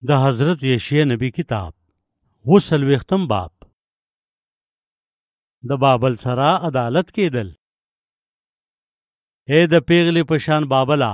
د حضرت یشیع نبی کتاب 40 باب د بابل سره عدالت کېدل. اے د پیغلې په شان بابله،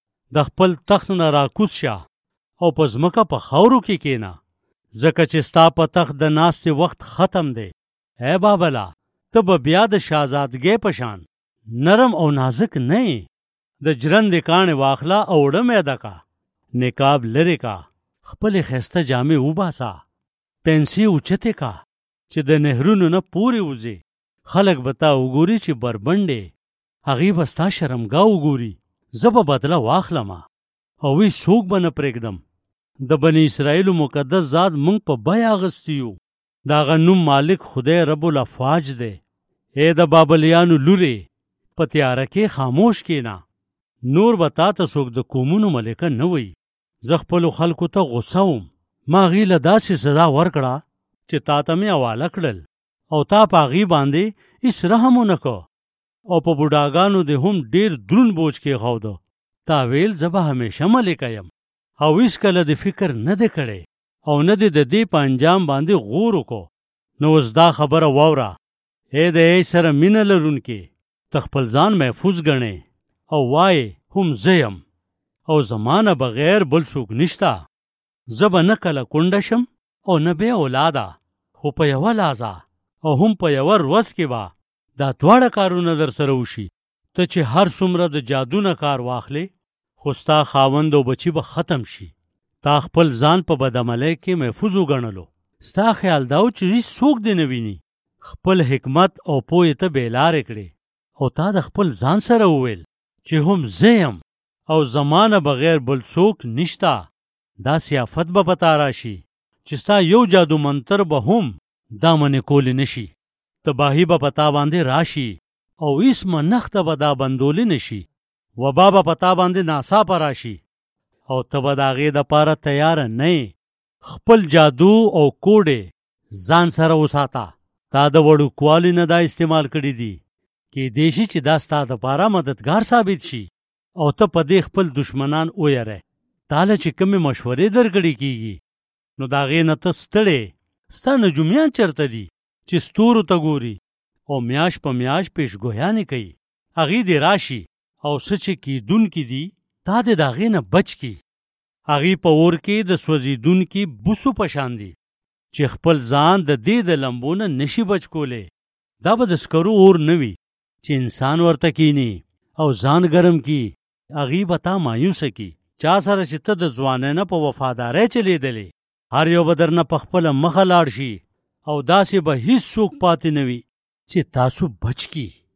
د خپل تخت نه راکوز شه او په ځمکه په خاورو کې کېنه، ځکه چې ستا په تخت د ناستې وخت ختم دی. اے بابله، ته به بیا د شهزادګۍ په شان نرم او نازک نه یې. د جرندې کاڼې واخله او وړه میده کا، نقاب لرې کا، خپلې ښایسته جامې وباسه، پنسې اوچتې کا چې د نهرونو نه پورې وځې. خلک به تا وګوري چې بربنډې، هغې به ستا شرمګاه وګوري. زه به بدله واخلمه او وی څوک به نه پرېږدم. د بني اسرائیلو مقدس ذات موږ په بیه اخیستی یو، د هغه نوم مالک خدای رب الافواج دی. ای د بابلیانو لورې، په تیاره کې خاموش کېنه، نور به تا ته څوک د قومونو ملکه نه وي. زه خپلو خلکو ته غصه وم، ما هغې له داسې سزا ورکړه چې تا ته مې حواله کړل او تا په هغې باندې هېڅ رحم ونه که او په بوډاګانو دې هم ډېر دروند بوج کېښوده. تا ویل زه به همیشه ملکه یم او هېڅکله دې فکر نه دی کړی او نه دې د دې په انجام باندې غور وکړو. نو اوس دا خبره واوره، ای د ای سره مینه لرونکې، ته خپل ځان محفوظ ګڼې او وایې هم زه یم او زما نه بغیر بل څوک نشته. زه به نه کله کونډه شم او نه بې اولاده، خو په یوه لحظه او هم په یوه ورځ کې به دا دواړه کارونه در سره وشي. ته چې هر څومره د جادو نه کار واخلې، خو ستا خاوند او بچي به ختم شي. تا خپل ځان په بدعملۍ کې محفوظ وګڼلو. ستا خیال دا و چې هېڅ څوک دې نه ویني. خپل حکمت او پوهې ته بېلارې کړې او تا د خپل ځان سره وویل چې هم زه یم او زما نه بغیر بل څوک نشته. دا سیافت به په تا راشي چې ستا یو جادو منتر به هم دا منې کولی نشي. تباهي به په تا باندې راشي او هېڅ منښته به دا بندولی نشي. وبا به په تا باندې ناڅاپه راشي او ته به د هغې دپاره تیاره نه یې. خپل جادو او کوډې ځان سره وساته. تا د وړوکوالي نه دا استعمال کړي دي، کیدای شي چې دا ستا دپاره مددګار ثابت شي او ته په دې خپل دشمنان ویری. تاله چې کومې مشورې درکړې کېږي، نو د هغې نه ته ستړی. ستا نجومیان چېرته دي چې ستورو ته ګوري او میاشت په میاشت پیشګویانې کوي؟ هغې دې راشي او څه چې کېدونکي دي تا دې د هغې نه بچ کړي. هغې په اور کې د سوځېدونکي بوسو په شان دي چې خپل ځان د دې د لمبو نه نشي بچ کولی. دا به د سکرو اور نه وي چې انسان ورته کیني او ځان ګرم کي. هغې به تا مایوسه کي. چا سره چې ته د ځوانۍ نه په وفادارۍ چلیدلې، هر یو به درنه په خپله مخه لاړ شي او داسې به هېڅ څوک پاتې نه وي چې تاسو بچ کي.